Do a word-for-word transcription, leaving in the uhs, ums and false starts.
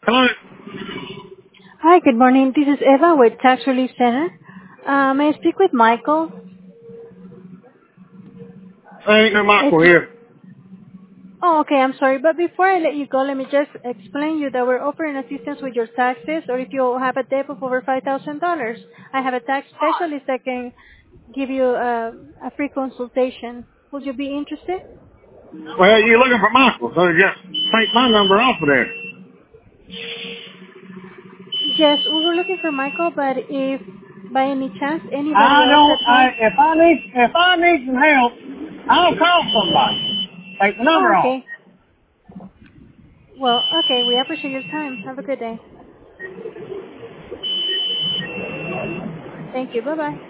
Hello. Hi, good morning. This is Eva with Tax Relief Center. Uh, may I speak with Michael? There ain't no It's, Michael here. oh, okay, I'm sorry. But before I let you go, let me just explain you that we're offering assistance with your taxes, or if you have a debt of over five thousand dollars I have a tax specialist that can give you a, a free consultation. Would you be interested? Well, you're looking for Michael, so just take my number off of there. Yes, we were looking for Michael, but if by any chance anybody I else don't, at I, home... if I need, if I need some help, I'll call somebody. Take the number Oh, off. okay. Well, okay, we appreciate your time. Have a good day. Thank you. Bye-bye.